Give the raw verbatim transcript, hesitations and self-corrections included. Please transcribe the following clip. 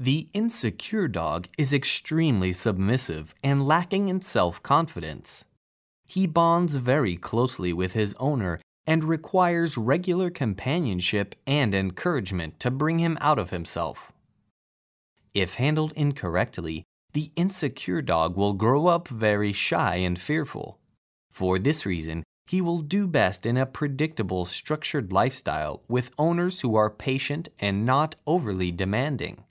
The insecure dog is extremely submissive and lacking in self-confidence. He bonds very closely with his owner and requires regular companionship and encouragement to bring him out of himself. If handled incorrectly, the insecure dog will grow up very shy and fearful. For this reason, he will do best in a predictable, structured lifestyle with owners who are patient and not overly demanding.